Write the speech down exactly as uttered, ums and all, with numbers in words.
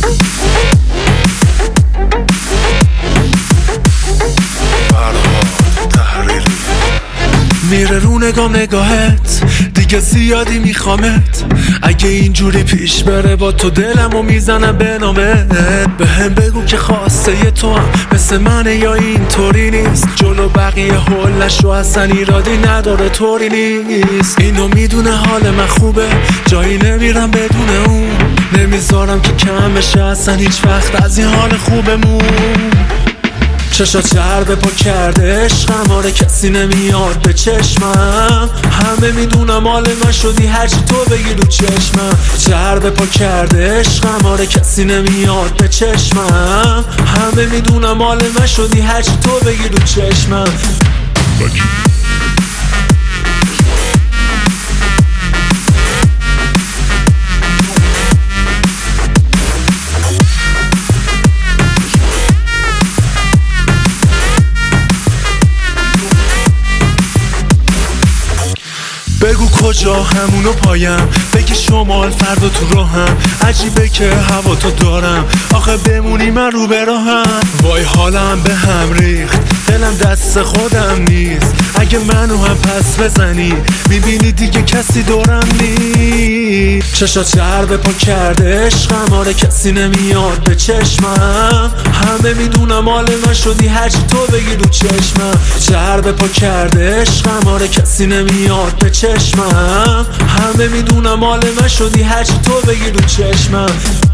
میره رو نگام نگاهت دیگه زیادی میخوامت، اگه اینجوری پیش بره با تو دلمو میزنم به نامت. به هم بگو که خواسته ی تو هم مثل منه یا اینطوری نیست، جلو بقیه حلش رو اصلا ایرادی نداره طوری نیست. اینو میدونه حال من خوبه، جایی نمیرم بدون اون، نمیذارم که کم بشه اصلا هیچ وقت از این حال خوبمون. چشات چربه پا کرده عشقم، آره کسی نمیاد به چشمم، همه میدونم مال من شدی هرچی تو بگی رو چشمم. چربه پا کرده عشقم، آره کسی نمیاد به چشمم، همه میدونم مال من شدی هرچی تو بگی رو چشمم. بگو کجا همونو پایم، بگی شمال فردا تو راهم، عجیبه که هوا تو دارم آخه بمونی من رو براهم. وای حالم به هم ریخت، دلم دست خودم نیست، اگه منو هم پس بزنی میبینی دیگه کسی دورم نیست. چشات چربه پا کرده عشقم، آره کسی نمیاد به چشمم، همه میدونم مال من شدی هرچی تو بگی رو چشمم. چربه پا کرده عشقم، آره کسی نمیاد به چشمم، همه میدونم مال من شدی هرچی تو بگی رو چشمم.